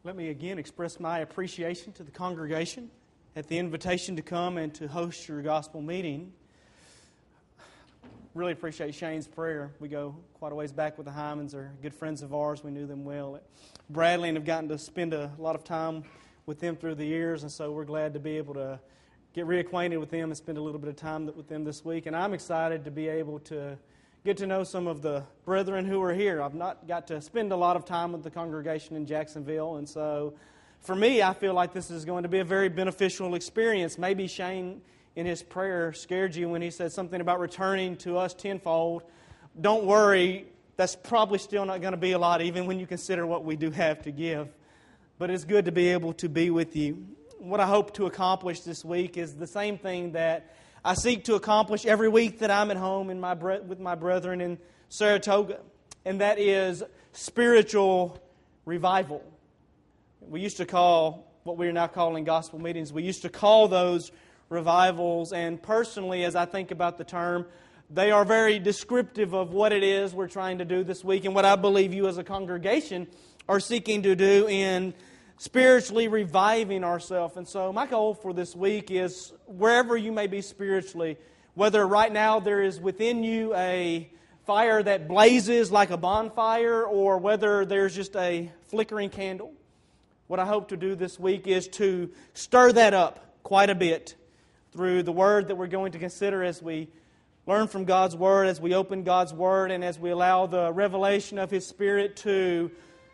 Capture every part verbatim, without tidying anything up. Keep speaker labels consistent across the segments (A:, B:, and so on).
A: Let me again express my appreciation to the congregation at the invitation to come and to host your gospel meeting. Really appreciate Shane's prayer. We go quite a ways back with the Hymans. They're good friends of ours. We knew them well at Bradley and have gotten to spend a lot of time with them through the years, and so we're glad to be able to get reacquainted with them and spend a little bit of time with them this week. And I'm excited to be able to get to know some of the brethren who are here. I've not got to spend a lot of time with the congregation in Jacksonville, and so for me, I feel like this is going to be a very beneficial experience. Maybe Shane, in his prayer, scared you when he said something about returning to us tenfold. Don't worry, that's probably still not going to be a lot, even when you consider what we do have to give. But it's good to be able to be with you. What I hope to accomplish this week is the same thing that I seek to accomplish every week that I'm at home in my bre- with my brethren in Saratoga, and that is spiritual revival. We used to call what we are now calling gospel meetings, we used to call those revivals, and personally, as I think about the term, they are very descriptive of what it is we're trying to do this week and what I believe you as a congregation are seeking to do in spiritually reviving ourselves. And so my goal for this week is wherever you may be spiritually, whether right now there is within you a fire that blazes like a bonfire or whether there's just a flickering candle, what I hope to do this week is to stir that up quite a bit through the Word that we're going to consider as we learn from God's Word, as we open God's Word, and as we allow the revelation of His Spirit to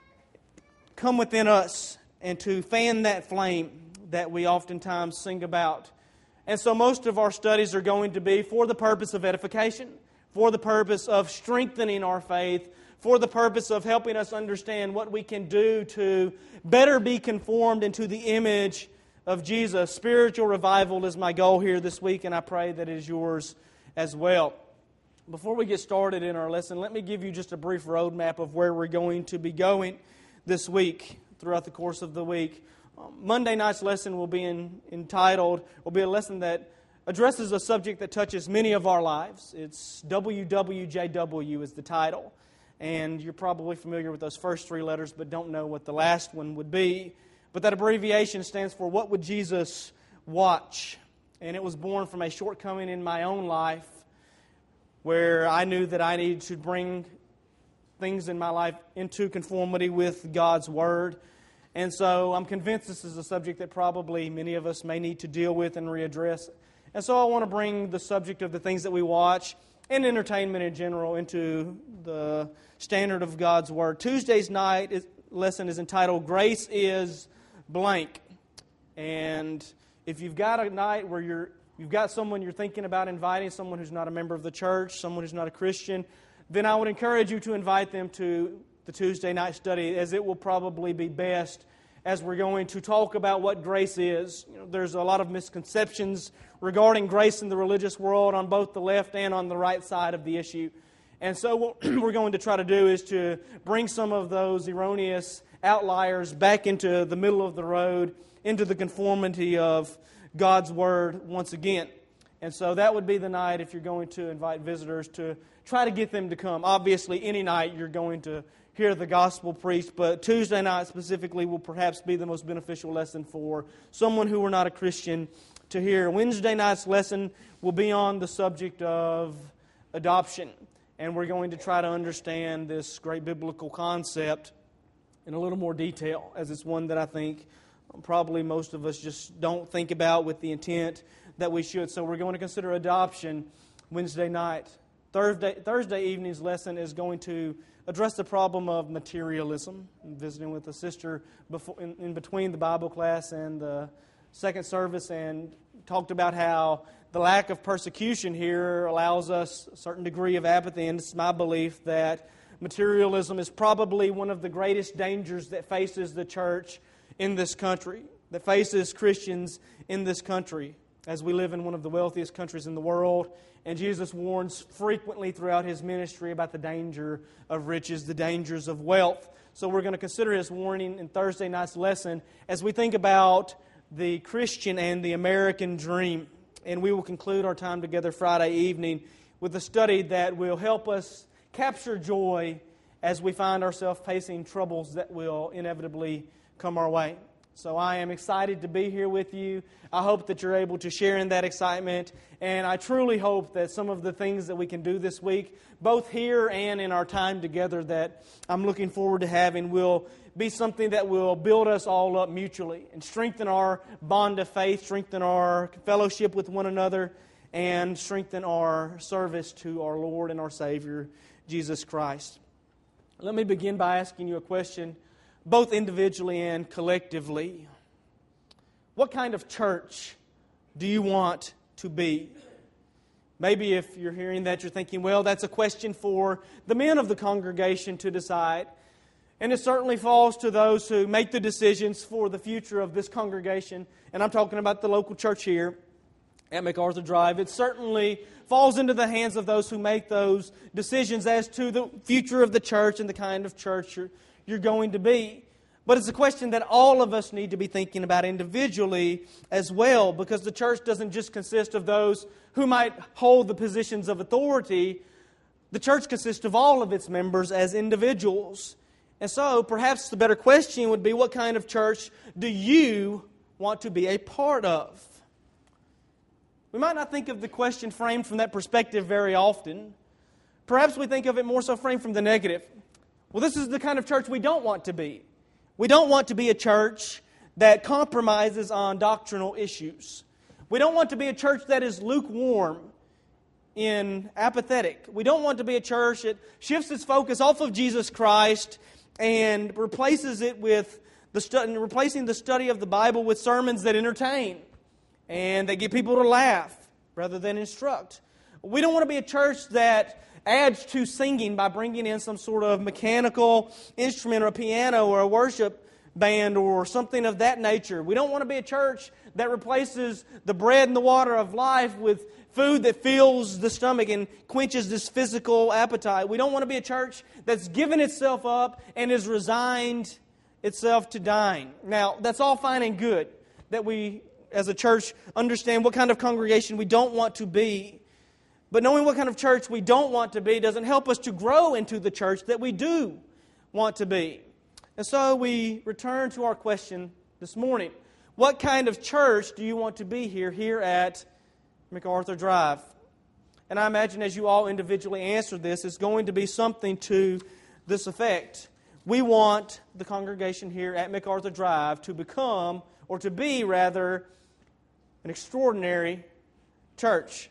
A: come within us and to fan that flame that we oftentimes sing about. And so most of our studies are going to be for the purpose of edification, for the purpose of strengthening our faith, for the purpose of helping us understand what we can do to better be conformed into the image of Jesus. Spiritual revival is my goal here this week, and I pray that it is yours as well. Before we get started in our lesson, let me give you just a brief roadmap of where we're going to be going this week, throughout the course of the week. Um, Monday night's lesson will be in, entitled, will be a lesson that addresses a subject that touches many of our lives. It's W W J W is the title. And you're probably familiar with those first three letters, but don't know what the last one would be. But that abbreviation stands for What Would Jesus Watch? And it was born from a shortcoming in my own life where I knew that I needed to bring things in my life into conformity with God's Word. And so I'm convinced this is a subject that probably many of us may need to deal with and readdress. And so I want to bring the subject of the things that we watch and entertainment in general into the standard of God's Word. Tuesday's night is, lesson is entitled, Grace is Blank. And if you've got a night where you're, you've got someone you're thinking about inviting, someone who's not a member of the church, someone who's not a Christian, then I would encourage you to invite them to the Tuesday night study, as it will probably be best as we're going to talk about what grace is. You know, there's a lot of misconceptions regarding grace in the religious world on both the left and on the right side of the issue. And so what we're going to try to do is to bring some of those erroneous outliers back into the middle of the road, into the conformity of God's Word once again. And so that would be the night, if you're going to invite visitors, to try to get them to come. Obviously, any night you're going to hear the gospel preached, but Tuesday night specifically will perhaps be the most beneficial lesson for someone who are not a Christian to hear. Wednesday night's lesson will be on the subject of adoption, and we're going to try to understand this great biblical concept in a little more detail, as it's one that I think probably most of us just don't think about with the intent that we should. So we're going to consider adoption Wednesday night. Thursday, Thursday evening's lesson is going to address the problem of materialism. I'm visiting with a sister before, in, in between the Bible class and the second service, and talked about how the lack of persecution here allows us a certain degree of apathy, and it's my belief that materialism is probably one of the greatest dangers that faces the church in this country, that faces Christians in this country, as we live in one of the wealthiest countries in the world. And Jesus warns frequently throughout His ministry about the danger of riches, the dangers of wealth. So we're going to consider His warning in Thursday night's lesson as we think about the Christian and the American dream. And we will conclude our time together Friday evening with a study that will help us capture joy as we find ourselves facing troubles that will inevitably come our way. So I am excited to be here with you. I hope that you're able to share in that excitement. And I truly hope that some of the things that we can do this week, both here and in our time together that I'm looking forward to having, will be something that will build us all up mutually and strengthen our bond of faith, strengthen our fellowship with one another, and strengthen our service to our Lord and our Savior, Jesus Christ. Let me begin by asking you a question, both individually and collectively. What kind of church do you want to be? Maybe if you're hearing that, you're thinking, well, that's a question for the men of the congregation to decide. And it certainly falls to those who make the decisions for the future of this congregation. And I'm talking about the local church here at MacArthur Drive. It certainly falls into the hands of those who make those decisions as to the future of the church and the kind of church you're, you're going to be. But it's a question that all of us need to be thinking about individually as well, because the church doesn't just consist of those who might hold the positions of authority. The church consists of all of its members as individuals. And so perhaps the better question would be, what kind of church do you want to be a part of? We might not think of the question framed from that perspective very often. Perhaps we think of it more so framed from the negative. Well, this is the kind of church we don't want to be. We don't want to be a church that compromises on doctrinal issues. We don't want to be a church that is lukewarm and apathetic. We don't want to be a church that shifts its focus off of Jesus Christ and replaces it with the stu- replacing the study of the Bible with sermons that entertain and that get people to laugh rather than instruct. We don't want to be a church that adds to singing by bringing in some sort of mechanical instrument or a piano or a worship band or something of that nature. We don't want to be a church that replaces the bread and the water of life with food that fills the stomach and quenches this physical appetite. We don't want to be a church that's given itself up and is resigned itself to dying. Now, that's all fine and good that we, as a church, understand what kind of congregation we don't want to be. But knowing what kind of church we don't want to be doesn't help us to grow into the church that we do want to be. And so we return to our question this morning. What kind of church do you want to be here, here at MacArthur Drive? And I imagine as you all individually answer this, it's going to be something to this effect. We want the congregation here at MacArthur Drive to become, or to be rather, an extraordinary church.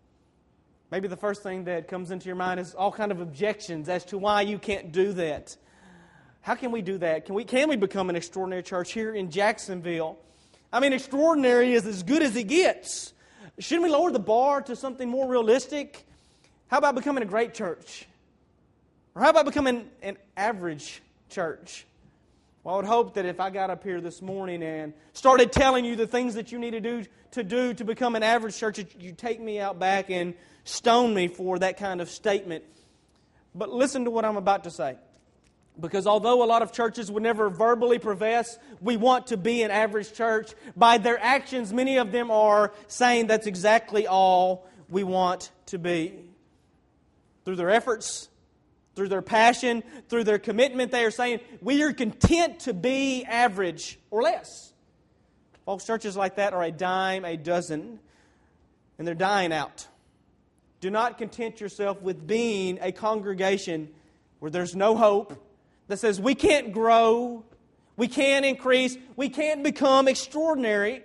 A: Maybe the first thing that comes into your mind is all kind of objections as to why you can't do that. How can we do that? Can we can we become an extraordinary church here in Jacksonville? I mean, extraordinary is as good as it gets. Shouldn't we lower the bar to something more realistic? How about becoming a great church? Or how about becoming an average church? Well, I would hope that if I got up here this morning and started telling you the things that you need to do to do to become an average church, you'd take me out back and stone me for that kind of statement. But listen to what I'm about to say. Because although a lot of churches would never verbally profess we want to be an average church, by their actions, many of them are saying that's exactly all we want to be. Through their efforts, through their passion, through their commitment, they are saying we are content to be average or less. Folks, churches like that are a dime a dozen, and they're dying out. Do not content yourself with being a congregation where there's no hope, that says we can't grow, we can't increase, we can't become extraordinary,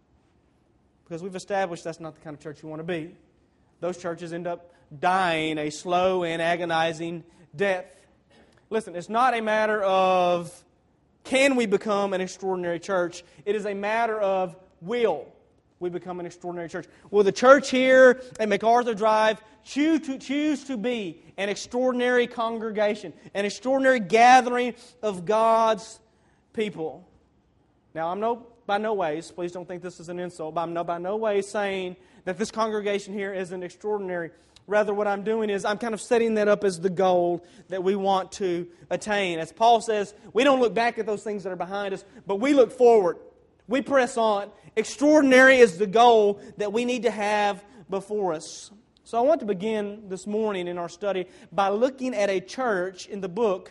A: because we've established that's not the kind of church you want to be. Those churches end up dying a slow and agonizing death. Listen, it's not a matter of can we become an extraordinary church. It is a matter of will we become an extraordinary church. Will the church here at MacArthur Drive choose to, choose to be an extraordinary congregation, an extraordinary gathering of God's people? Now, I'm no by no ways, please don't think this is an insult, but I'm no, by no way saying that this congregation here isn't extraordinary. Rather, what I'm doing is I'm kind of setting that up as the goal that we want to attain. As Paul says, we don't look back at those things that are behind us, but we look forward. We press on. Extraordinary is the goal that we need to have before us. So I want to begin this morning in our study by looking at a church in the book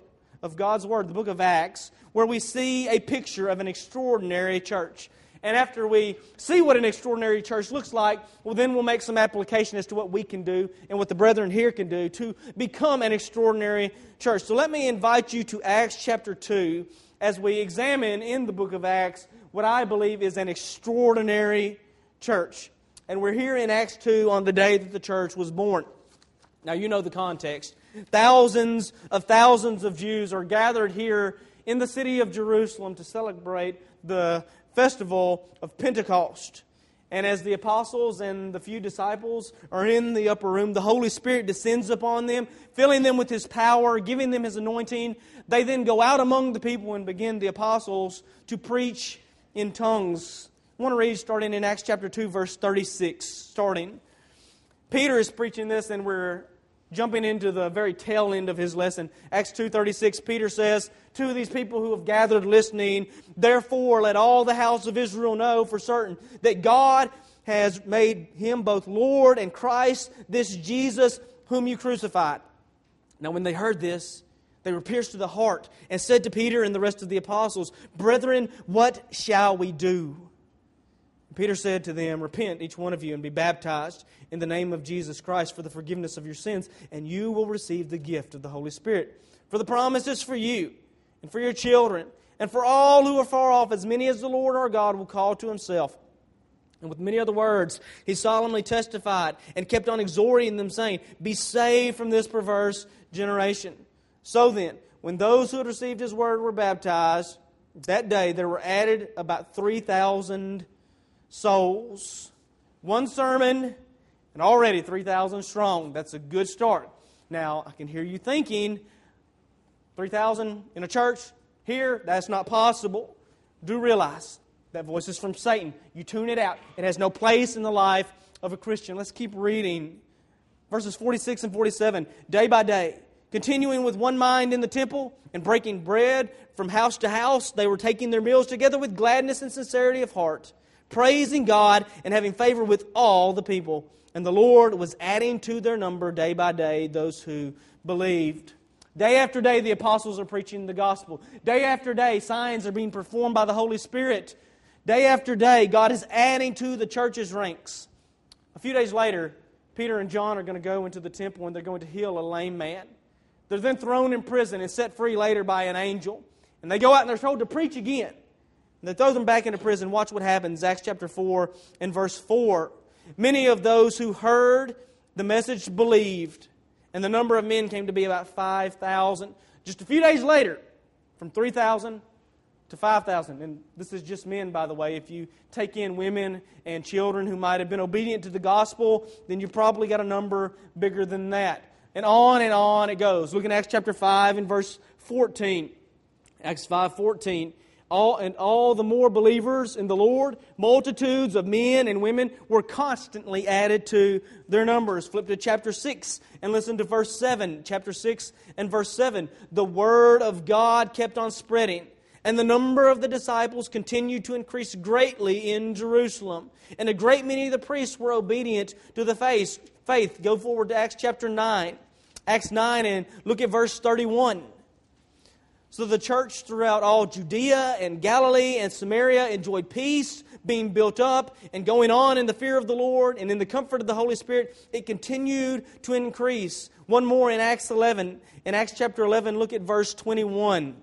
A: of God's Word, the book of Acts, where we see a picture of an extraordinary church. And after we see what an extraordinary church looks like, well, then we'll make some application as to what we can do and what the brethren here can do to become an extraordinary church. So let me invite you to Acts chapter two as we examine in the book of Acts what I believe is an extraordinary church. And we're here in Acts two on the day that the church was born. Now, you know the context. Thousands of thousands of Jews are gathered here in the city of Jerusalem to celebrate the festival of Pentecost. And as the apostles and the few disciples are in the upper room, the Holy Spirit descends upon them, filling them with His power, giving them His anointing. They then go out among the people and begin, the apostles, to preach in tongues. I want to read starting in Acts chapter two, verse thirty-six. Starting. Peter is preaching this, and we're jumping into the very tail end of his lesson. Acts two thirty-six, Peter says to these people who have gathered listening, "Therefore let all the house of Israel know for certain that God has made Him both Lord and Christ, this Jesus whom you crucified." Now when they heard this, they were pierced to the heart and said to Peter and the rest of the apostles, "Brethren, what shall we do?" Peter said to them, "Repent, each one of you, and be baptized in the name of Jesus Christ for the forgiveness of your sins, and you will receive the gift of the Holy Spirit. For the promise is for you, and for your children, and for all who are far off, as many as the Lord our God will call to Himself." And with many other words, he solemnly testified and kept on exhorting them, saying, "Be saved from this perverse generation." So then, when those who had received His word were baptized, that day there were added about three thousand souls. One sermon, and already three thousand strong. That's a good start. Now, I can hear you thinking, three thousand in a church here, that's not possible. Do realize that voice is from Satan. You tune it out. It has no place in the life of a Christian. Let's keep reading. Verses forty-six and forty-seven. Day by day, continuing with one mind in the temple and breaking bread from house to house, they were taking their meals together with gladness and sincerity of heart, praising God and having favor with all the people. And the Lord was adding to their number day by day those who believed. Day after day, the apostles are preaching the gospel. Day after day, signs are being performed by the Holy Spirit. Day after day, God is adding to the church's ranks. A few days later, Peter and John are going to go into the temple and they're going to heal a lame man. They're then thrown in prison and set free later by an angel. And they go out and they're told to preach again. And they throw them back into prison. Watch what happens. Acts chapter four and verse four. Many of those who heard the message believed, and the number of men came to be about five thousand. Just a few days later, from three thousand to five thousand. And this is just men, by the way. If you take in women and children who might have been obedient to the gospel, then you probably got a number bigger than that. And on and on it goes. Look in Acts chapter five and verse fourteen. Acts five fourteen. All, and all the more believers in the Lord, multitudes of men and women were constantly added to their numbers. Flip to chapter six and listen to verse seven. Chapter six and verse seven. The word of God kept on spreading, and the number of the disciples continued to increase greatly in Jerusalem. And a great many of the priests were obedient to the faith. Faith. Go forward to Acts chapter nine. Acts nine and look at verse thirty-one. So the church throughout all Judea and Galilee and Samaria enjoyed peace, being built up and going on in the fear of the Lord and in the comfort of the Holy Spirit. It continued to increase. One more in Acts eleven. In Acts chapter eleven, look at verse twenty-one.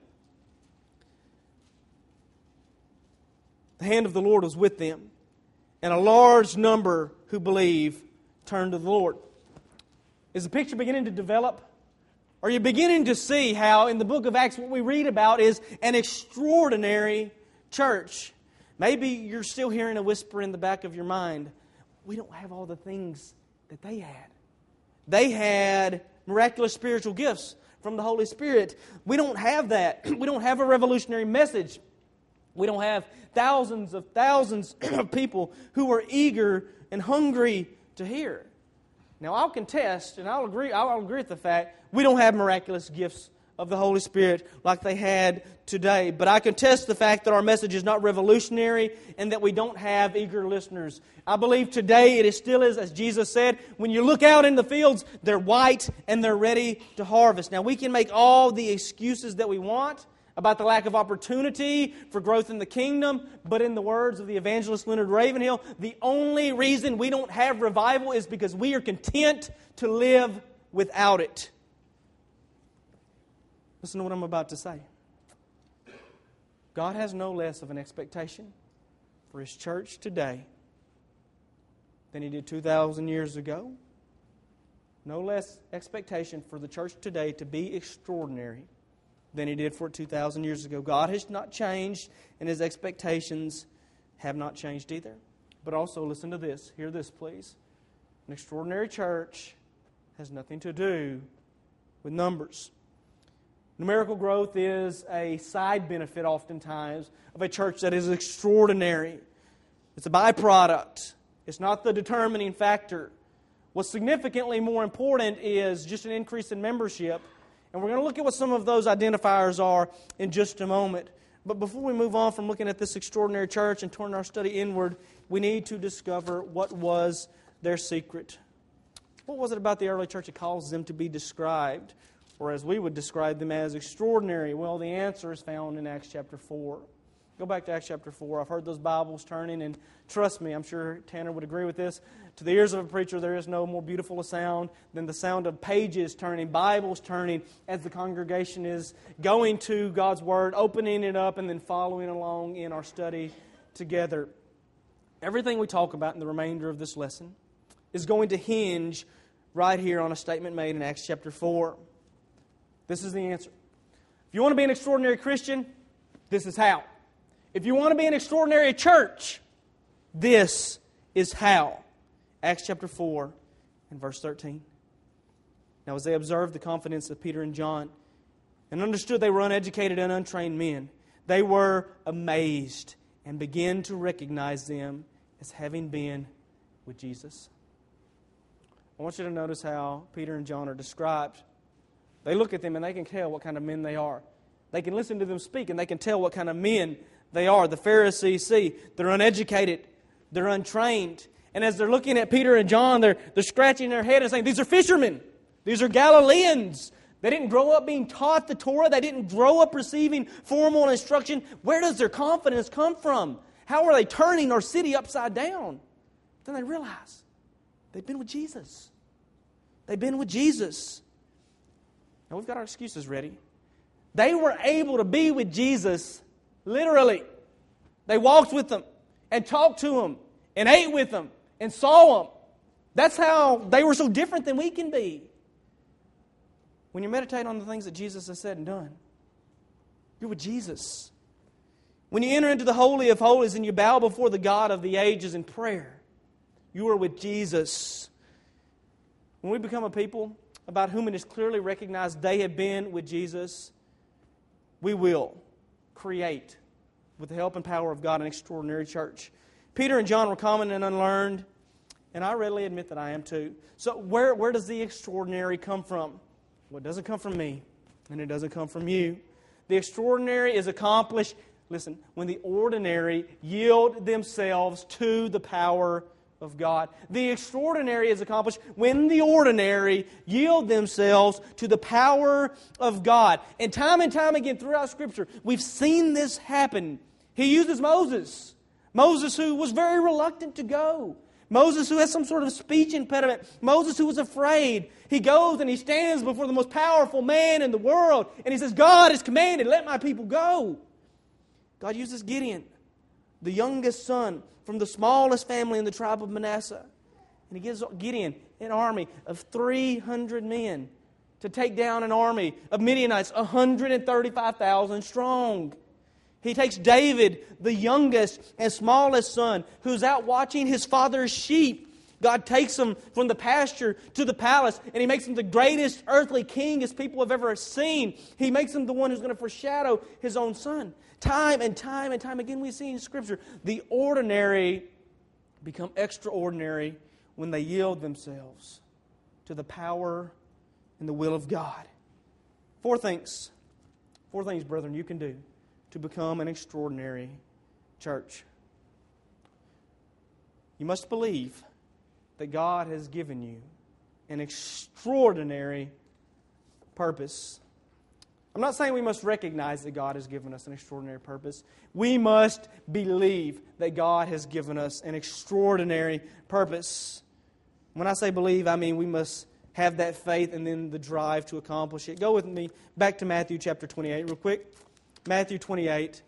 A: The hand of the Lord was with them, and a large number who believe turned to the Lord. Is the picture beginning to develop? Are you beginning to see how in the book of Acts what we read about is an extraordinary church? Maybe you're still hearing a whisper in the back of your mind. We don't have all the things that they had. They had miraculous spiritual gifts from the Holy Spirit. We don't have that. We don't have a revolutionary message. We don't have thousands of thousands of people who are eager and hungry to hear. Now, I'll contest, and I'll agree, I'll agree with the fact we don't have miraculous gifts of the Holy Spirit like they had today. But I contest the fact that our message is not revolutionary and that we don't have eager listeners. I believe today it is still is, as Jesus said, when you look out in the fields, they're white and they're ready to harvest. Now we can make all the excuses that we want about the lack of opportunity for growth in the kingdom, but in the words of the evangelist Leonard Ravenhill, the only reason we don't have revival is because we are content to live without it. Listen to what I'm about to say. God has no less of an expectation for His church today than He did two thousand years ago. No less expectation for the church today to be extraordinary than He did for it two thousand years ago. God has not changed, and His expectations have not changed either. But also, listen to this. Hear this, please. An extraordinary church has nothing to do with numbers. Numerical growth is a side benefit oftentimes of a church that is extraordinary. It's a byproduct. It's not the determining factor. What's significantly more important is just an increase in membership. And we're going to look at what some of those identifiers are in just a moment. But before we move on from looking at this extraordinary church and turn our study inward, we need to discover what was their secret. What was it about the early church that caused them to be described, or as we would describe them, as extraordinary? Well, the answer is found in Acts chapter four. Go back to Acts chapter four. I've heard those Bibles turning, and trust me, I'm sure Tanner would agree with this. To the ears of a preacher, there is no more beautiful a sound than the sound of pages turning, Bibles turning, as the congregation is going to God's Word, opening it up, and then following along in our study together. Everything we talk about in the remainder of this lesson is going to hinge right here on a statement made in Acts chapter four. This is the answer. If you want to be an extraordinary Christian, this is how. If you want to be an extraordinary church, this is how. Acts chapter four and verse thirteen. Now as they observed the confidence of Peter and John and understood they were uneducated and untrained men, they were amazed and began to recognize them as having been with Jesus. I want you to notice how Peter and John are described. They look at them and they can tell what kind of men they are. They can listen to them speak and they can tell what kind of men they are. The Pharisees see they're uneducated, they're untrained. And as they're looking at Peter and John, they're, they're scratching their head and saying, these are fishermen. These are Galileans. They didn't grow up being taught the Torah. They didn't grow up receiving formal instruction. Where does their confidence come from? How are they turning our city upside down? Then they realize they've been with Jesus. They've been with Jesus. Now we've got our excuses ready. They were able to be with Jesus literally. They walked with Him and talked to Him and ate with Him and saw Him. That's how they were so different than we can be. When you meditate on the things that Jesus has said and done, you're with Jesus. When you enter into the Holy of Holies and you bow before the God of the ages in prayer, you are with Jesus. When we become a people about whom it is clearly recognized they have been with Jesus, we will create, with the help and power of God, an extraordinary church. Peter and John were common and unlearned, and I readily admit that I am too. So where, where does the extraordinary come from? Well, it doesn't come from me, and it doesn't come from you. The extraordinary is accomplished, listen, when the ordinary yield themselves to the power of God. The extraordinary is accomplished when the ordinary yield themselves to the power of God. And time and time again throughout Scripture, we've seen this happen. He uses Moses. Moses who was very reluctant to go. Moses who has some sort of speech impediment. Moses who was afraid. He goes and he stands before the most powerful man in the world. And he says, God has commanded, let my people go. God uses Gideon, the youngest son from the smallest family in the tribe of Manasseh. And he gives Gideon an army of three hundred men to take down an army of Midianites, one hundred thirty-five thousand strong. He takes David, the youngest and smallest son, who's out watching his father's sheep. God takes him from the pasture to the palace, and He makes him the greatest earthly king His people have ever seen. He makes him the one who's going to foreshadow His own son. Time and time and time again we see in Scripture, the ordinary become extraordinary when they yield themselves to the power and the will of God. Four things Four things, brethren, you can do to become an extraordinary church. You must believe that God has given you an extraordinary purpose. I'm not saying we must recognize that God has given us an extraordinary purpose. We must believe that God has given us an extraordinary purpose. When I say believe, I mean we must have that faith and then the drive to accomplish it. Go with me back to Matthew chapter twenty-eight real quick. Matthew twenty-eight.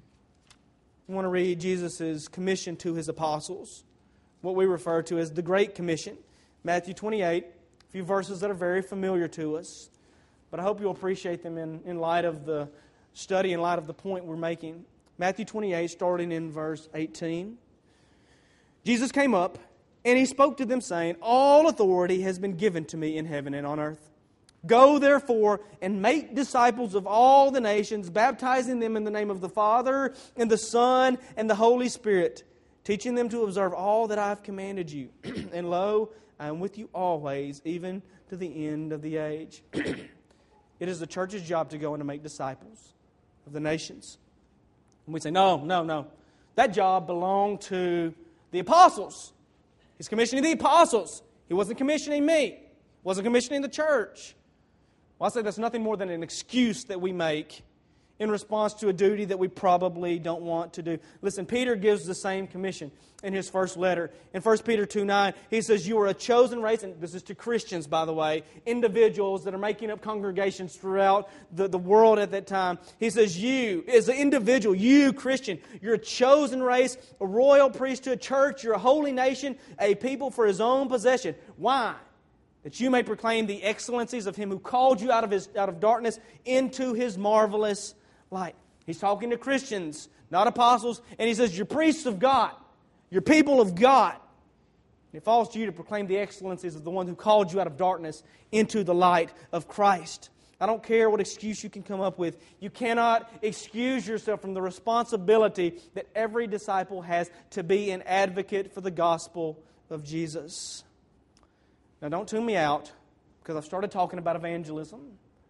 A: I want to read Jesus' commission to His apostles, what we refer to as the Great Commission. Matthew twenty-eight, a few verses that are very familiar to us, but I hope you'll appreciate them in, in light of the study, in light of the point we're making. Matthew twenty-eight, starting in verse eighteen. Jesus came up, and He spoke to them, saying, "All authority has been given to me in heaven and on earth. Go, therefore, and make disciples of all the nations, baptizing them in the name of the Father, and the Son, and the Holy Spirit, teaching them to observe all that I have commanded you. And lo, I am with you always, even to the end of the age." It is the church's job to go and to make disciples of the nations. And we say, no, no, no. That job belonged to the apostles. He's commissioning the apostles. He wasn't commissioning me. He wasn't commissioning the church. Well, I say that's nothing more than an excuse that we make in response to a duty that we probably don't want to do. Listen, Peter gives the same commission in his first letter. In First Peter two nine, he says, "You are a chosen race," and this is to Christians, by the way, individuals that are making up congregations throughout the, the world at that time. He says, you, as an individual, you, Christian, you're a chosen race, a royal priesthood, church, you're a holy nation, a people for His own possession. Why? That you may proclaim the excellencies of Him who called you out of his out of darkness into His marvelous light. He's talking to Christians, not apostles, and he says, you're priests of God. You're people of God. And it falls to you to proclaim the excellencies of the one who called you out of darkness into the light of Christ. I don't care what excuse you can come up with. You cannot excuse yourself from the responsibility that every disciple has to be an advocate for the gospel of Jesus. Now, don't tune me out, because I've started talking about evangelism.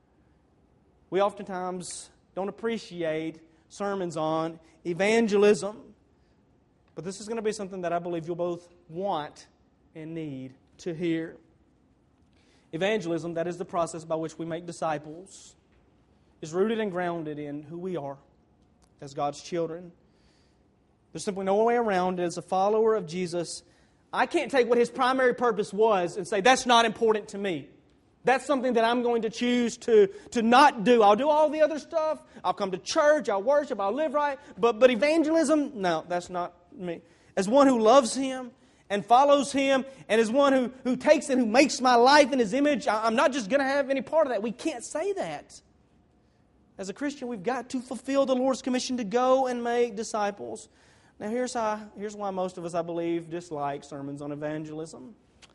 A: We oftentimes don't appreciate sermons on evangelism, but this is going to be something that I believe you'll both want and need to hear. Evangelism, that is the process by which we make disciples, is rooted and grounded in who we are as God's children. There's simply no way around it. As a follower of Jesus, I can't take what His primary purpose was and say, that's not important to me. That's something that I'm going to choose to, to not do. I'll do all the other stuff. I'll come to church. I'll worship. I'll live right. But, but evangelism, no, that's not me. As one who loves Him and follows Him, and as one who, who takes and who makes my life in His image, I'm not just going to have any part of that. We can't say that. As a Christian, we've got to fulfill the Lord's commission to go and make disciples. Now, here's how, here's why most of us, I believe, dislike sermons on evangelism.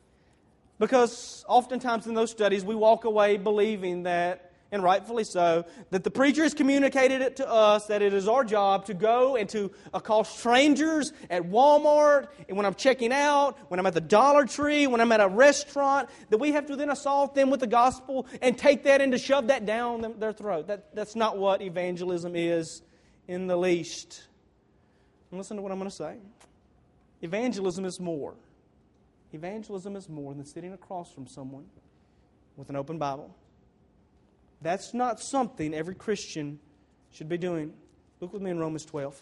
A: Because oftentimes in those studies, we walk away believing that, and rightfully so, that the preacher has communicated it to us, that it is our job to go and to uh, call strangers at Walmart, and when I'm checking out, when I'm at the Dollar Tree, when I'm at a restaurant, that we have to then assault them with the gospel and take that and to shove that down them, their throat. That, that's not what evangelism is in the least. And listen to what I'm going to say. Evangelism is more. Evangelism is more than sitting across from someone with an open Bible. That's not something every Christian should be doing. Look with me in Romans twelve.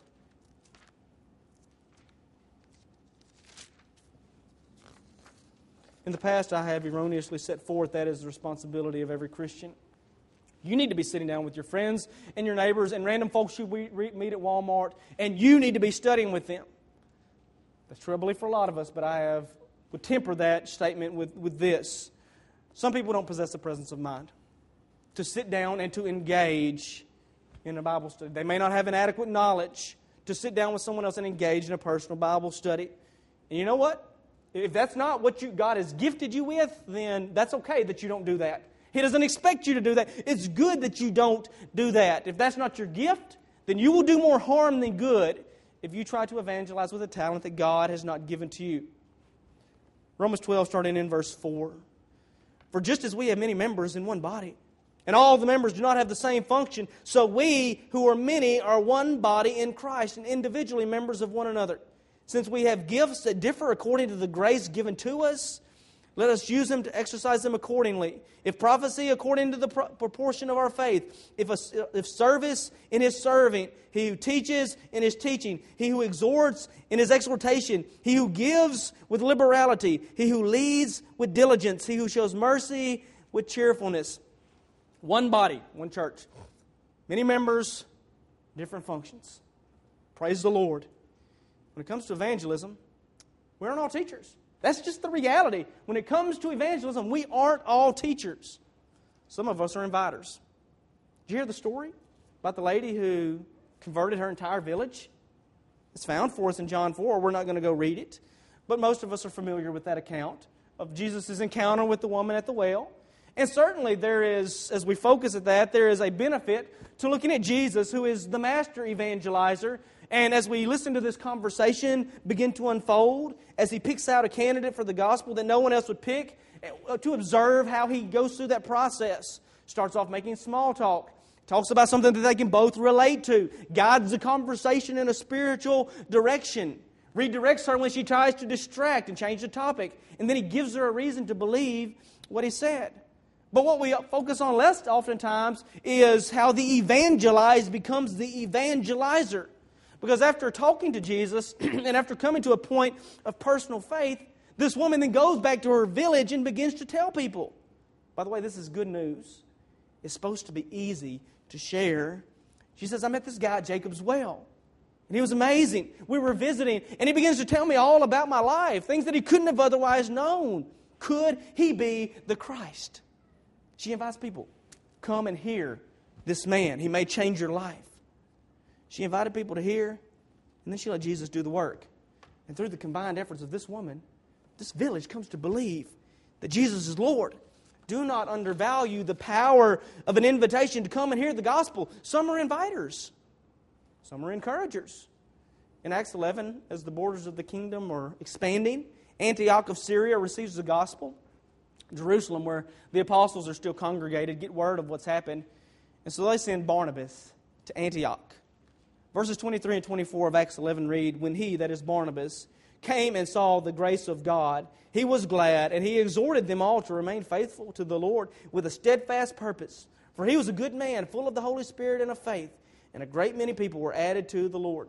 A: In the past, I have erroneously set forth that as the responsibility of every Christian. You need to be sitting down with your friends and your neighbors and random folks you meet at Walmart, and you need to be studying with them. That's true, I believe, for a lot of us, but I have would temper that statement with, with this. Some people don't possess the presence of mind to sit down and to engage in a Bible study. They may not have an adequate knowledge to sit down with someone else and engage in a personal Bible study. And you know what? If that's not what you, God has gifted you with, then that's okay that you don't do that. He doesn't expect you to do that. It's good that you don't do that. If that's not your gift, then you will do more harm than good if you try to evangelize with a talent that God has not given to you. Romans twelve, starting in verse four. For just as we have many members in one body, And all the members do not have the same function. So we, who are many, are one body in Christ and individually members of one another. Since we have gifts that differ according to the grace given to us, let us use them to exercise them accordingly. If prophecy, according to the pro- proportion of our faith. If, a, if service, in his serving. He who teaches, in his teaching. He who exhorts, in his exhortation. He who gives, with liberality. He who leads, with diligence. He who shows mercy, with cheerfulness. One body, one church. Many members, different functions. Praise the Lord. When it comes to evangelism, we aren't all teachers. That's just the reality. When it comes to evangelism, we aren't all teachers. Some of us are inviters. Did you hear the story about the lady who converted her entire village? It's found for us in John four. We're not going to go read it. But most of us are familiar with that account of Jesus' encounter with the woman at the well. And certainly there is, as we focus at that, there is a benefit to looking at Jesus, who is the master evangelizer. And as we listen to this conversation begin to unfold, as he picks out a candidate for the gospel that no one else would pick, to observe how he goes through that process. Starts off making small talk. Talks about something that they can both relate to. Guides the conversation in a spiritual direction. Redirects her when she tries to distract and change the topic. And then he gives her a reason to believe what he said. But what we focus on less oftentimes is how the evangelized becomes the evangelizer. Because after talking to Jesus and after coming to a point of personal faith, this woman then goes back to her village and begins to tell people. By the way, this is good news. It's supposed to be easy to share. She says, I met this guy at Jacob's well. And he was amazing. We were visiting, and he begins to tell me all about my life, things that he couldn't have otherwise known. Could he be the Christ? She invites people, come and hear this man. He may change your life. She invited people to hear, and then she let Jesus do the work. And through the combined efforts of this woman, this village comes to believe that Jesus is Lord. Do not undervalue the power of an invitation to come and hear the gospel. Some are inviters. Some are encouragers. In Acts eleven, as the borders of the kingdom are expanding, Antioch of Syria receives the gospel. Jerusalem, where the apostles are still congregated, get word of what's happened. And so they send Barnabas to Antioch. Verses twenty-three and twenty-four of Acts eleven read, when he, that is Barnabas, came and saw the grace of God, he was glad, and he exhorted them all to remain faithful to the Lord with a steadfast purpose. For he was a good man, full of the Holy Spirit and of faith, and a great many people were added to the Lord.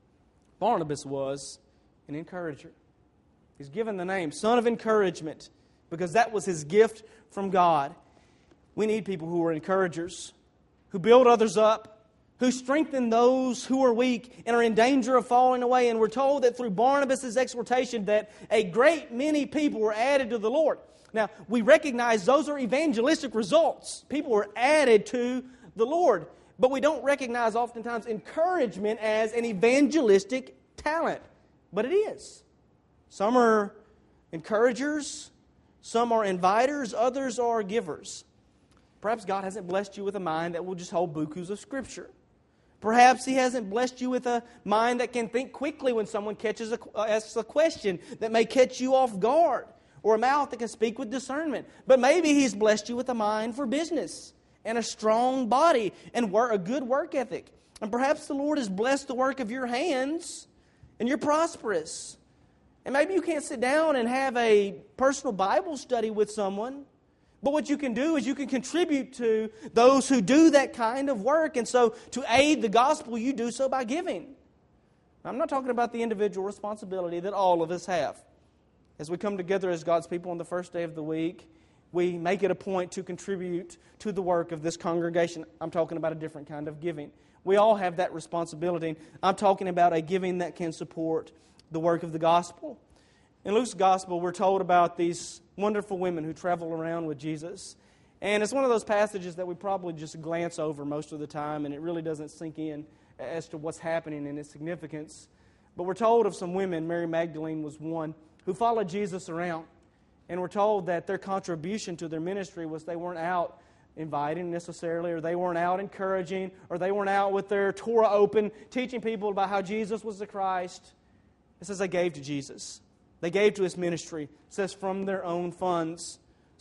A: Barnabas was an encourager. He's given the name Son of Encouragement, because that was his gift from God. We need people who are encouragers, who build others up, who strengthen those who are weak and are in danger of falling away. And we're told that through Barnabas' exhortation that a great many people were added to the Lord. Now, we recognize those are evangelistic results. People were added to the Lord. But we don't recognize oftentimes encouragement as an evangelistic talent. But it is. Some are encouragers. Some are inviters, others are givers. Perhaps God hasn't blessed you with a mind that will just hold bukus of Scripture. Perhaps He hasn't blessed you with a mind that can think quickly when someone catches a, uh, asks a question that may catch you off guard, or a mouth that can speak with discernment. But maybe He's blessed you with a mind for business and a strong body and work, a good work ethic. And perhaps the Lord has blessed the work of your hands and you're prosperous. And maybe you can't sit down and have a personal Bible study with someone. But what you can do is you can contribute to those who do that kind of work. And so to aid the gospel, you do so by giving. I'm not talking about the individual responsibility that all of us have. As we come together as God's people on the first day of the week, we make it a point to contribute to the work of this congregation. I'm talking about a different kind of giving. We all have that responsibility. I'm talking about a giving that can support the work of the gospel. In Luke's gospel, we're told about these wonderful women who travel around with Jesus. And it's one of those passages that we probably just glance over most of the time, and it really doesn't sink in as to what's happening and its significance. But we're told of some women, Mary Magdalene was one, who followed Jesus around. And we're told that their contribution to their ministry was they weren't out inviting necessarily, or they weren't out encouraging, or they weren't out with their Torah open, teaching people about how Jesus was the Christ. It says they gave to Jesus. They gave to His ministry. It says from their own funds.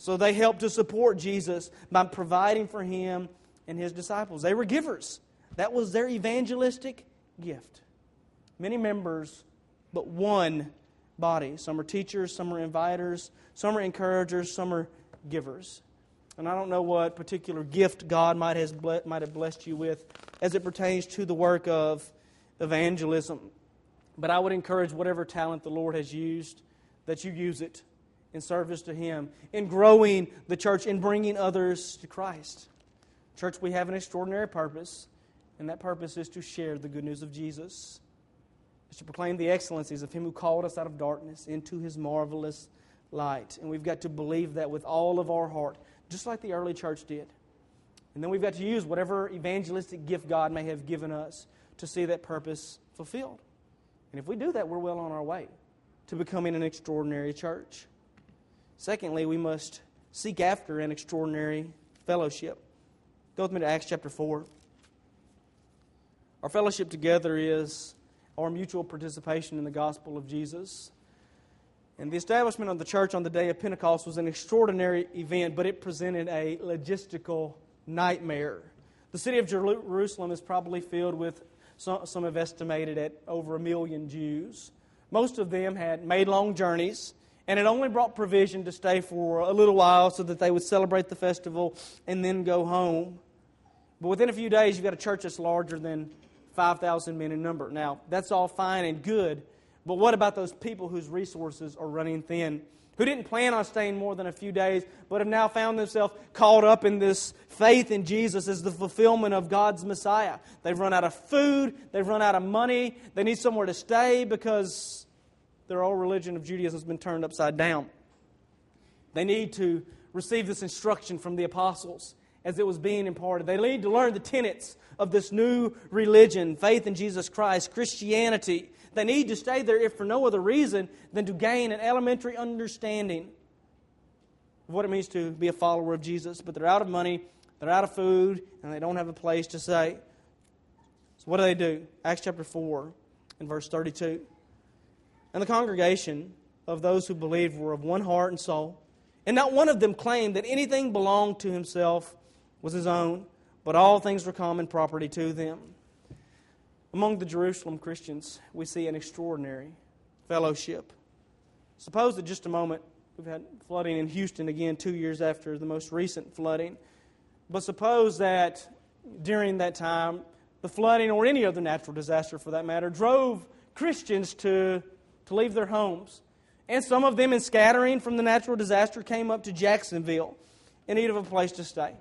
A: So they helped to support Jesus by providing for Him and His disciples. They were givers. That was their evangelistic gift. Many members, but one body. Some are teachers, some are inviters, some are encouragers, some are givers. And I don't know what particular gift God might has might have blessed you with as it pertains to the work of evangelism. But I would encourage whatever talent the Lord has used, that you use it in service to Him, in growing the church, in bringing others to Christ. Church, we have an extraordinary purpose, and that purpose is to share the good news of Jesus. It's to proclaim the excellencies of Him who called us out of darkness into His marvelous light. And we've got to believe that with all of our heart, just like the early church did. And then we've got to use whatever evangelistic gift God may have given us to see that purpose fulfilled. And if we do that, we're well on our way to becoming an extraordinary church. Secondly, we must seek after an extraordinary fellowship. Go with me to Acts chapter four. Our fellowship together is our mutual participation in the gospel of Jesus. And the establishment of the church on the day of Pentecost was an extraordinary event, but it presented a logistical nightmare. The city of Jerusalem is probably filled with, some, some have estimated at over a million Jews. Most of them had made long journeys, and it only brought provision to stay for a little while so that they would celebrate the festival and then go home. But within a few days, you've got a church that's larger than five thousand men in number. Now, that's all fine and good, but what about those people whose resources are running thin, who didn't plan on staying more than a few days, but have now found themselves caught up in this faith in Jesus as the fulfillment of God's Messiah? They've run out of food, they've run out of money, they need somewhere to stay because their old religion of Judaism has been turned upside down. They need to receive this instruction from the apostles as it was being imparted. They need to learn the tenets of this new religion, faith in Jesus Christ, Christianity. They need to stay there if for no other reason than to gain an elementary understanding of what it means to be a follower of Jesus. But they're out of money, they're out of food, and they don't have a place to stay. So what do they do? Acts chapter four and verse thirty-two. And the congregation of those who believed were of one heart and soul, and not one of them claimed that anything belonged to himself was his own, but all things were common property to them. Among the Jerusalem Christians, we see an extraordinary fellowship. Suppose that just a moment, we've had flooding in Houston again two years after the most recent flooding. But suppose that during that time, the flooding or any other natural disaster for that matter drove Christians to, to leave their homes. And some of them in scattering from the natural disaster came up to Jacksonville in need of a place to stay.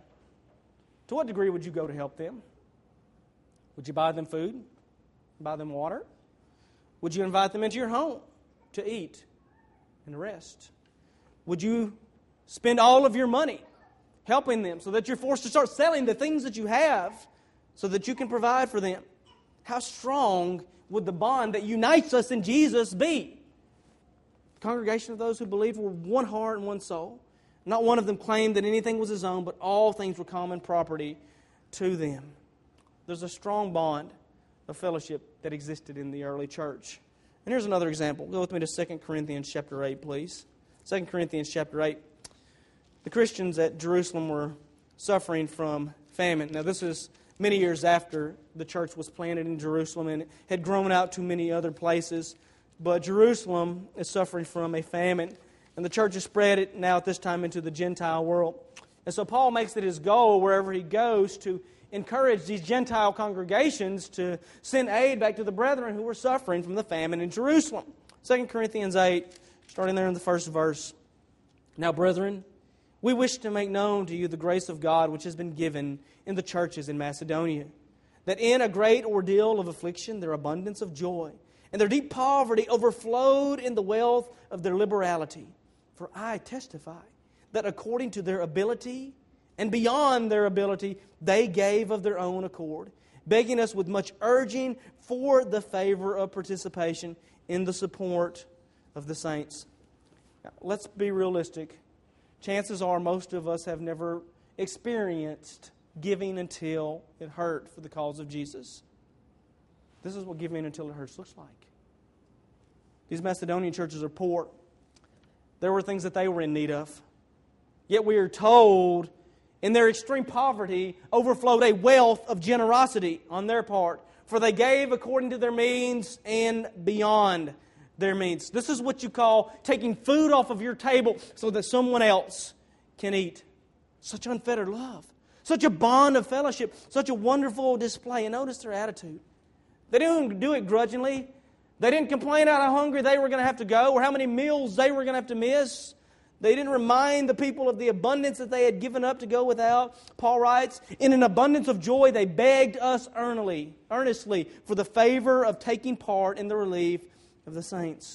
A: To what degree would you go to help them? Would you buy them food? Buy them water? Would you invite them into your home to eat and rest? Would you spend all of your money helping them so that you're forced to start selling the things that you have so that you can provide for them? How strong would the bond that unites us in Jesus be? The congregation of those who believed were one heart and one soul. Not one of them claimed that anything was his own, but all things were common property to them. There's a strong bond of fellowship that existed in the early church. And here's another example. Go with me to Second Corinthians chapter eight, please. Second Corinthians chapter eight. The Christians at Jerusalem were suffering from famine. Now, this is many years after the church was planted in Jerusalem and had grown out to many other places. But Jerusalem is suffering from a famine. And the church has spread it now at this time into the Gentile world. And so Paul makes it his goal wherever he goes to encourage these Gentile congregations to send aid back to the brethren who were suffering from the famine in Jerusalem. Second Corinthians eight, starting there in the first verse. Now, brethren, we wish to make known to you the grace of God which has been given in the churches in Macedonia, that in a great ordeal of affliction their abundance of joy and their deep poverty overflowed in the wealth of their liberality. For I testify that according to their ability and beyond their ability, they gave of their own accord, begging us with much urging for the favor of participation in the support of the saints. Now, let's be realistic. Chances are most of us have never experienced giving until it hurt for the cause of Jesus. This is what giving until it hurts looks like. These Macedonian churches are poor. There were things that they were in need of. Yet we are told in their extreme poverty overflowed a wealth of generosity on their part. For they gave according to their means and beyond their means. This is what you call taking food off of your table so that someone else can eat. Such unfettered love. Such a bond of fellowship. Such a wonderful display. And notice their attitude. They didn't do it grudgingly. They didn't complain out how hungry they were going to have to go or how many meals they were going to have to miss. They didn't remind the people of the abundance that they had given up to go without. Paul writes, in an abundance of joy they begged us earnestly, earnestly for the favor of taking part in the relief of the saints.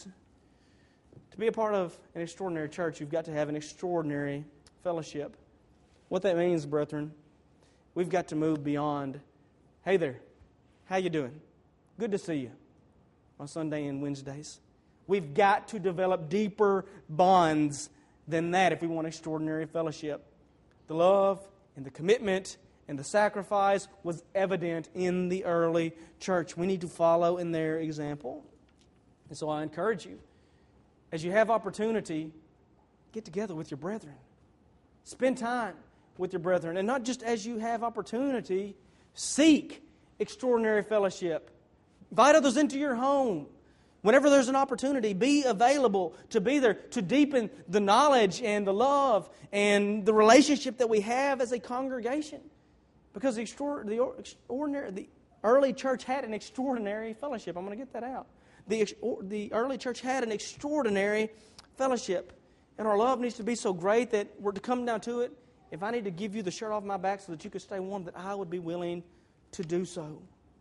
A: To be a part of an extraordinary church, you've got to have an extraordinary fellowship. What that means, brethren, we've got to move beyond, hey there, how you doing? Good to see you on Sunday and Wednesdays. We've got to develop deeper bonds than that if we want extraordinary fellowship. The love and the commitment and the sacrifice was evident in the early church. We need to follow in their example. And so I encourage you, as you have opportunity, get together with your brethren. Spend time with your brethren. And not just as you have opportunity, seek extraordinary fellowship. Invite others into your home. Whenever there's an opportunity, be available to be there, to deepen the knowledge and the love and the relationship that we have as a congregation. Because the, extraordinary, the early church had an extraordinary fellowship. I'm going to get that out. The, the early church had an extraordinary fellowship. And our love needs to be so great that we're to come down to it. If I need to give you the shirt off my back so that you can stay warm, that I would be willing to do so.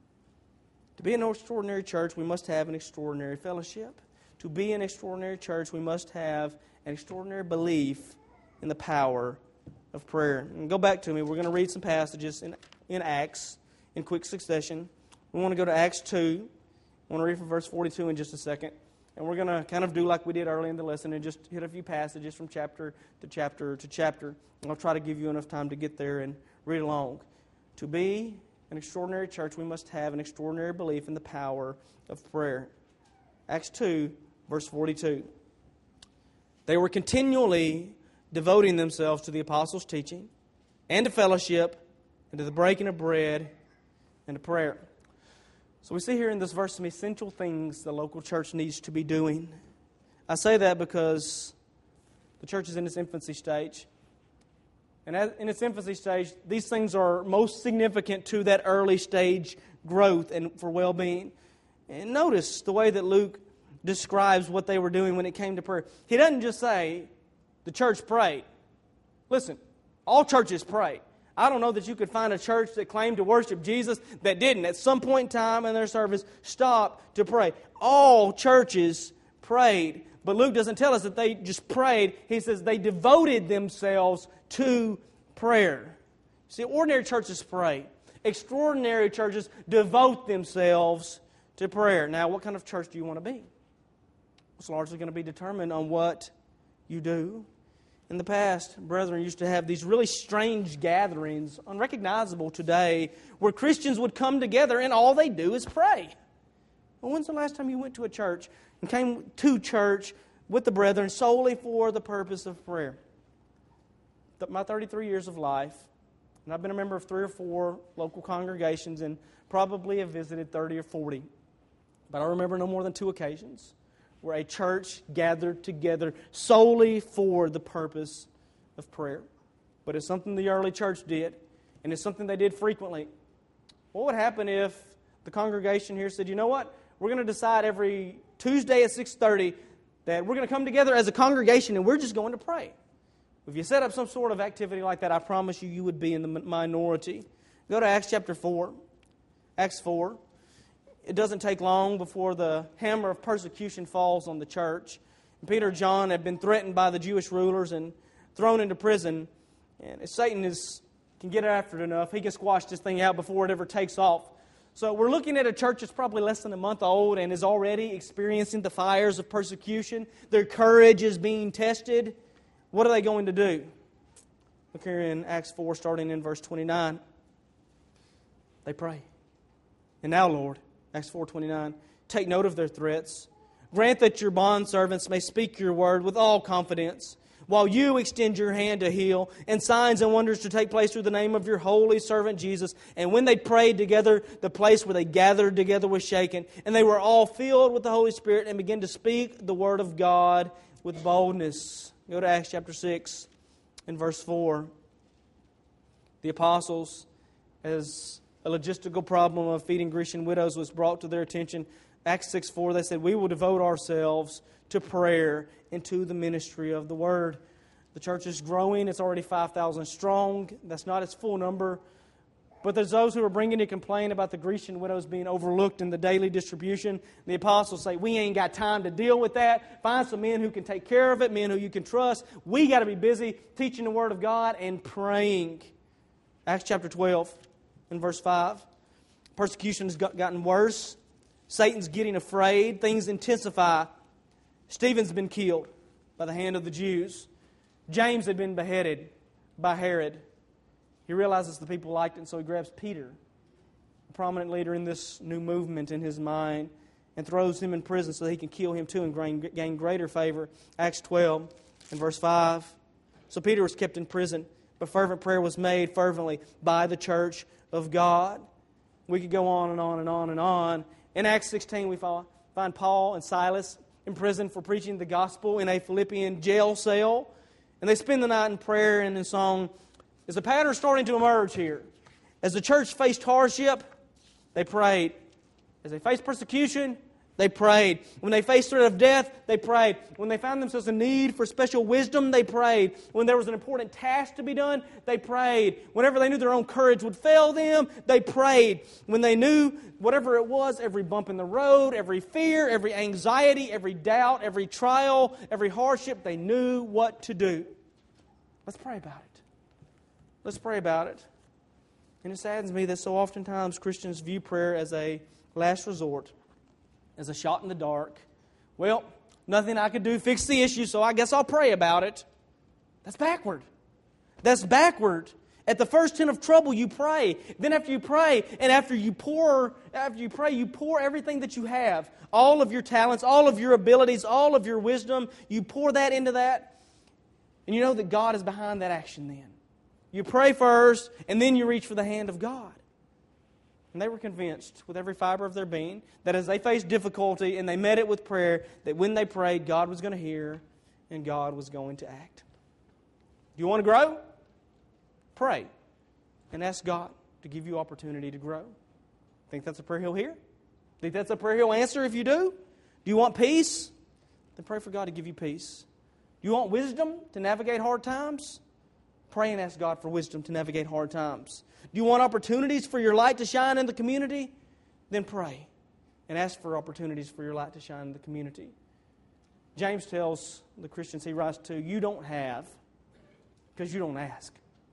A: To be an extraordinary church, we must have an extraordinary fellowship. To be an extraordinary church, we must have an extraordinary belief in the power of prayer. And go back to me. We're going to read some passages in, in Acts in quick succession. We want to go to Acts two. I want to read from verse forty-two in just a second. And we're going to kind of do like we did early in the lesson and just hit a few passages from chapter to chapter to chapter. And I'll try to give you enough time to get there and read along. To be an extraordinary church, we must have an extraordinary belief in the power of prayer. Acts two, verse forty-two. They were continually devoting themselves to the apostles' teaching and to fellowship and to the breaking of bread and to prayer. So we see here in this verse some essential things the local church needs to be doing. I say that because the church is in its infancy stage. And in its infancy stage, these things are most significant to that early stage growth and for well-being. And notice the way that Luke describes what they were doing when it came to prayer. He doesn't just say, the church prayed. Listen, all churches pray. I don't know that you could find a church that claimed to worship Jesus that didn't, at some point in time in their service, stop to pray. All churches prayed. But Luke doesn't tell us that they just prayed. He says they devoted themselves to prayer. See, ordinary churches pray. Extraordinary churches devote themselves to prayer. Now, what kind of church do you want to be? It's largely going to be determined on what you do. In the past, brethren used to have these really strange gatherings, unrecognizable today, where Christians would come together and all they do is pray. Well, when's the last time you went to a church and came to church with the brethren solely for the purpose of prayer? My thirty-three years of life, and I've been a member of three or four local congregations and probably have visited thirty or forty. But I remember no more than two occasions where a church gathered together solely for the purpose of prayer. But it's something the early church did, and it's something they did frequently. What would happen if the congregation here said, you know what, we're going to decide every Tuesday at six thirty that we're going to come together as a congregation and we're just going to pray. If you set up some sort of activity like that, I promise you, you would be in the minority. Go to Acts chapter four. Acts four. It doesn't take long before the hammer of persecution falls on the church. Peter and John have been threatened by the Jewish rulers and thrown into prison. And if Satan is, can get after it enough, he can squash this thing out before it ever takes off. So we're looking at a church that's probably less than a month old and is already experiencing the fires of persecution. Their courage is being tested. What are they going to do? Look here in Acts four, starting in verse twenty-nine. They pray. And now, Lord, Acts four twenty-nine, take note of their threats. Grant that your bondservants may speak your word with all confidence, while you extend your hand to heal, and signs and wonders to take place through the name of your holy servant Jesus. And when they prayed together, the place where they gathered together was shaken, and they were all filled with the Holy Spirit and began to speak the word of God with boldness. Go to Acts chapter six and verse four. The apostles, as a logistical problem of feeding Grecian widows was brought to their attention, Acts six four, they said, we will devote ourselves to prayer and to the ministry of the Word. The church is growing. It's already five thousand strong. That's not its full number. But there's those who are bringing to complain about the Grecian widows being overlooked in the daily distribution. The apostles say, we ain't got time to deal with that. Find some men who can take care of it, men who you can trust. We got to be busy teaching the Word of God and praying. Acts chapter twelve and verse five. Persecution has gotten worse. Satan's getting afraid. Things intensify. Stephen's been killed by the hand of the Jews. James had been beheaded by Herod. He realizes the people liked it, and so he grabs Peter, a prominent leader in this new movement in his mind, and throws him in prison so that he can kill him too and gain greater favor. Acts twelve and verse five. So Peter was kept in prison, but fervent prayer was made fervently by the church of God. We could go on and on and on and on. In Acts sixteen, we find Paul and Silas in prison for preaching the gospel in a Philippian jail cell. And they spend the night in prayer and in song. Is a pattern starting to emerge here? As the church faced hardship, they prayed. As they faced persecution, they prayed. When they faced threat of death, they prayed. When they found themselves in need for special wisdom, they prayed. When there was an important task to be done, they prayed. Whenever they knew their own courage would fail them, they prayed. When they knew whatever it was, every bump in the road, every fear, every anxiety, every doubt, every trial, every hardship, they knew what to do. Let's pray about it. Let's pray about it. And it saddens me that so oftentimes Christians view prayer as a last resort, as a shot in the dark. Well, nothing I could do fix the issue, so I guess I'll pray about it. That's backward. That's backward. At the first hint of trouble, you pray. Then after you pray, and after you pour, after you pray, you pour everything that you have. All of your talents, all of your abilities, all of your wisdom, you pour that into that. And you know that God is behind that action then. You pray first, and then you reach for the hand of God. And they were convinced with every fiber of their being that as they faced difficulty and they met it with prayer, that when they prayed, God was going to hear and God was going to act. Do you want to grow? Pray and ask God to give you opportunity to grow. Think that's a prayer He'll hear? Think that's a prayer He'll answer if you do? Do you want peace? Then pray for God to give you peace. Do you want wisdom to navigate hard times? Pray and ask God for wisdom to navigate hard times. Do you want opportunities for your light to shine in the community? Then pray and ask for opportunities for your light to shine in the community. James tells the Christians he writes to, you don't have because you don't ask.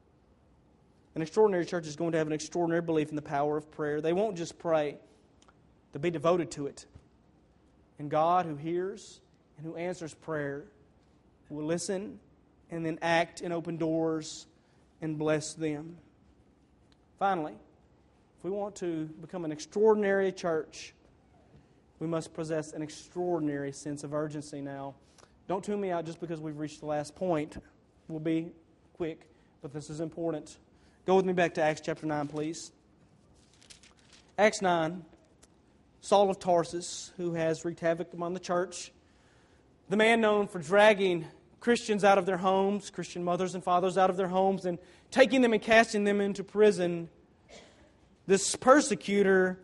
A: An extraordinary church is going to have an extraordinary belief in the power of prayer. They won't just pray, they'll be devoted to it. And God, who hears and who answers prayer, will listen and then act and open doors and bless them. Finally, if we want to become an extraordinary church, we must possess an extraordinary sense of urgency now. Don't tune me out just because we've reached the last point. We'll be quick, but this is important. Go with me back to Acts chapter nine, please. Acts nine, Saul of Tarsus, who has wreaked havoc among the church, the man known for dragging Christians out of their homes, Christian mothers and fathers out of their homes, and taking them and casting them into prison. This persecutor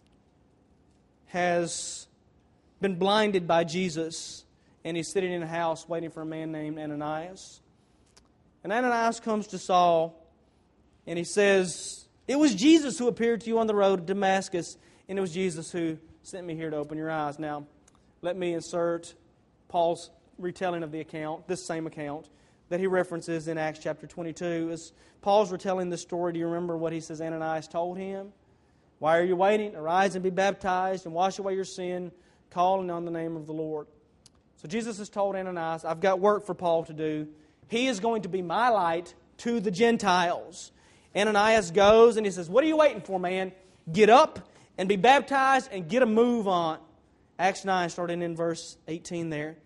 A: has been blinded by Jesus, and he's sitting in a house waiting for a man named Ananias. And Ananias comes to Saul, and he says, it was Jesus who appeared to you on the road to Damascus, and it was Jesus who sent me here to open your eyes. Now, let me insert Paul's retelling of the account, this same account, that he references in Acts chapter twenty-two. As Paul's retelling this story, do you remember what he says Ananias told him? Why are you waiting? Arise and be baptized and wash away your sin, calling on the name of the Lord. So Jesus has told Ananias, I've got work for Paul to do. He is going to be my light to the Gentiles. Ananias goes and he says, what are you waiting for, man? Get up and be baptized and get a move on. Acts nine, starting in verse eighteen there.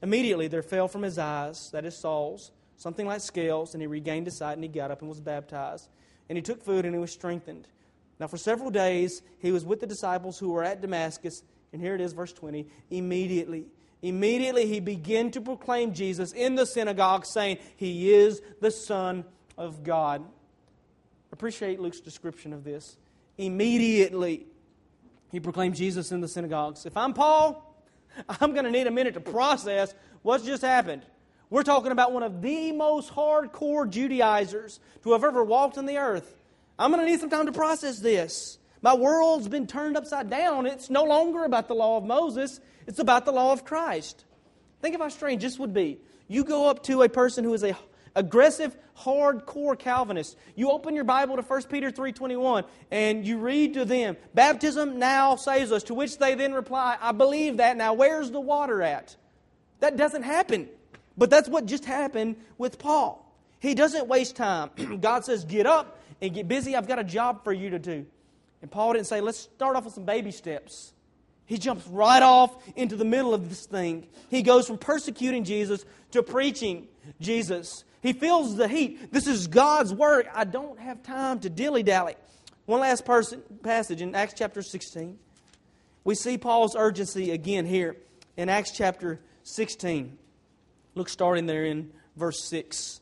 A: Immediately there fell from his eyes, that is Saul's, something like scales, and he regained his sight, and he got up and was baptized. And he took food, and he was strengthened. Now for several days he was with the disciples who were at Damascus, and here it is, verse twenty, immediately. Immediately he began to proclaim Jesus in the synagogue, saying, He is the Son of God. Appreciate Luke's description of this. Immediately he proclaimed Jesus in the synagogues. If I'm Paul, I'm going to need a minute to process what's just happened. We're talking about one of the most hardcore Judaizers to have ever walked on the earth. I'm going to need some time to process this. My world's been turned upside down. It's no longer about the law of Moses. It's about the law of Christ. Think of how strange this would be. You go up to a person who is a aggressive, hardcore Calvinist. You open your Bible to First Peter three twenty-one and you read to them, baptism now saves us, to which they then reply, I believe that, now where's the water at? That doesn't happen. But that's what just happened with Paul. He doesn't waste time. God says, get up and get busy. I've got a job for you to do. And Paul didn't say, let's start off with some baby steps. He jumps right off into the middle of this thing. He goes from persecuting Jesus to preaching Jesus. He feels the heat. This is God's work. I don't have time to dilly-dally. One last person, passage in Acts chapter sixteen. We see Paul's urgency again here in Acts chapter sixteen. Look starting there in verse six.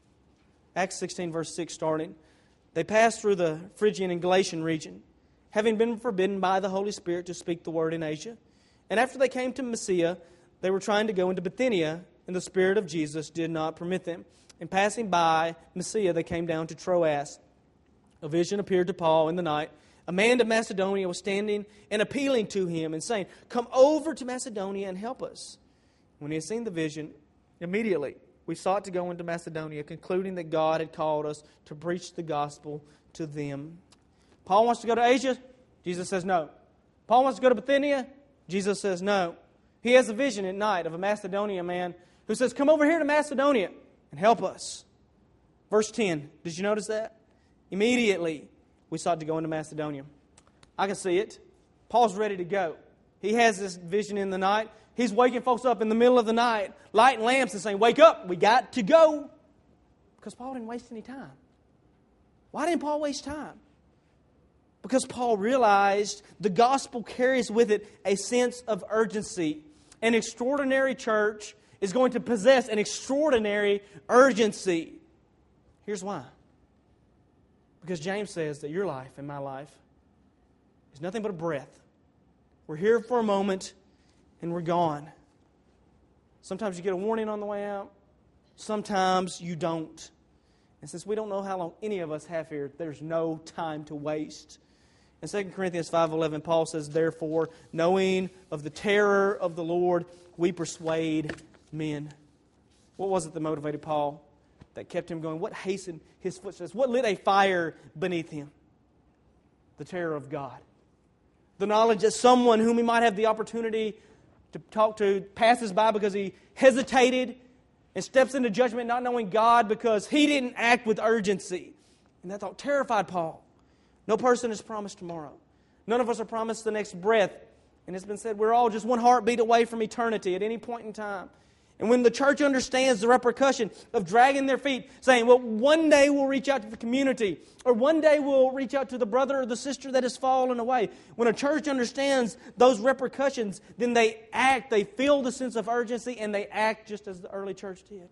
A: Acts sixteen verse six starting. They passed through the Phrygian and Galatian region, having been forbidden by the Holy Spirit to speak the word in Asia. And after they came to Mysia, they were trying to go into Bithynia, and the Spirit of Jesus did not permit them. And passing by Mysia, they came down to Troas. A vision appeared to Paul in the night. A man of Macedonia was standing and appealing to him and saying, come over to Macedonia and help us. When he had seen the vision, immediately we sought to go into Macedonia, concluding that God had called us to preach the gospel to them. Paul wants to go to Asia. Jesus says no. Paul wants to go to Bithynia. Jesus says no. He has a vision at night of a Macedonian man who says, come over here to Macedonia and help us. Verse ten. Did you notice that? Immediately we sought to go into Macedonia. I can see it. Paul's ready to go. He has this vision in the night. He's waking folks up in the middle of the night, lighting lamps and saying, wake up, we got to go. Because Paul didn't waste any time. Why didn't Paul waste time? Because Paul realized the gospel carries with it a sense of urgency. An extraordinary church is going to possess an extraordinary urgency. Here's why. Because James says that your life and my life is nothing but a breath. We're here for a moment and we're gone. Sometimes you get a warning on the way out. Sometimes you don't. And since we don't know how long any of us have here, there's no time to waste. In Second Corinthians five eleven, Paul says, therefore, knowing of the terror of the Lord, we persuade men. What was it that motivated Paul? That kept him going? What hastened his footsteps? What lit a fire beneath him? The terror of God. The knowledge that someone whom he might have the opportunity to talk to passes by because he hesitated and steps into judgment not knowing God because he didn't act with urgency. And that thought terrified Paul. No person is promised tomorrow. None of us are promised the next breath. And it's been said we're all just one heartbeat away from eternity at any point in time. And when the church understands the repercussion of dragging their feet, saying, well, one day we'll reach out to the community, or one day we'll reach out to the brother or the sister that has fallen away. When a church understands those repercussions, then they act, they feel the sense of urgency, and they act just as the early church did.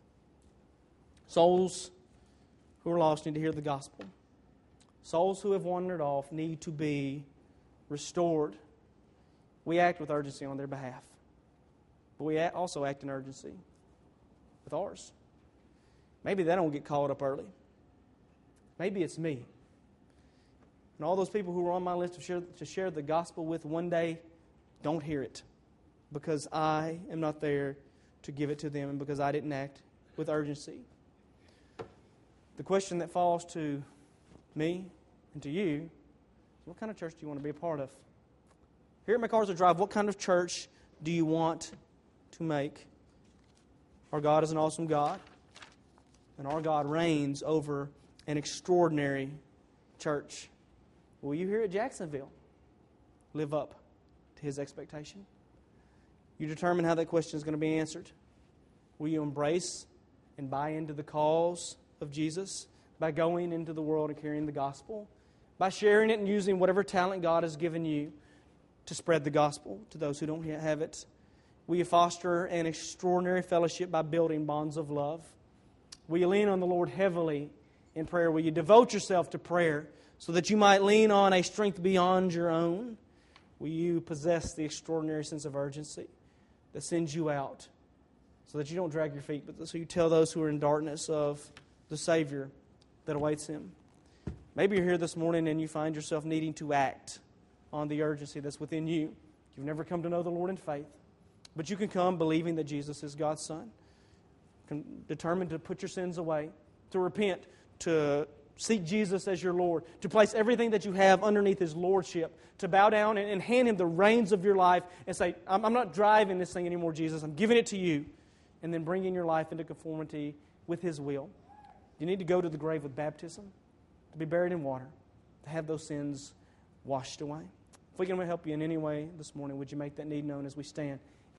A: Souls who are lost need to hear the gospel. Souls who have wandered off need to be restored. We act with urgency on their behalf. But we also act in urgency with ours. Maybe they don't get called up early. Maybe it's me. And all those people who were on my list to share, to share the gospel with one day don't hear it because I am not there to give it to them and because I didn't act with urgency. The question that falls to me and to you is, what kind of church do you want to be a part of? Here at MacArthur Drive, what kind of church do you want to make? Our God is an awesome God, and our God reigns over an extraordinary church. Will you here at Jacksonville live up to His expectation? You determine how that question is going to be answered. Will you embrace and buy into the cause of Jesus by going into the world and carrying the gospel? By sharing it and using whatever talent God has given you to spread the gospel to those who don't yet have it? Will you foster an extraordinary fellowship by building bonds of love? Will you lean on the Lord heavily in prayer? Will you devote yourself to prayer so that you might lean on a strength beyond your own? Will you possess the extraordinary sense of urgency that sends you out so that you don't drag your feet, but so you tell those who are in darkness of the Savior that awaits Him? Maybe you're here this morning and you find yourself needing to act on the urgency that's within you. You've never come to know the Lord in faith, but you can come believing that Jesus is God's Son, determined to put your sins away, to repent, to seek Jesus as your Lord, to place everything that you have underneath His Lordship, to bow down and hand Him the reins of your life and say, I'm not driving this thing anymore, Jesus. I'm giving it to you. And then bringing your life into conformity with His will. You need to go to the grave with baptism, to be buried in water, to have those sins washed away. If we can help you in any way this morning, would you make that need known as we stand?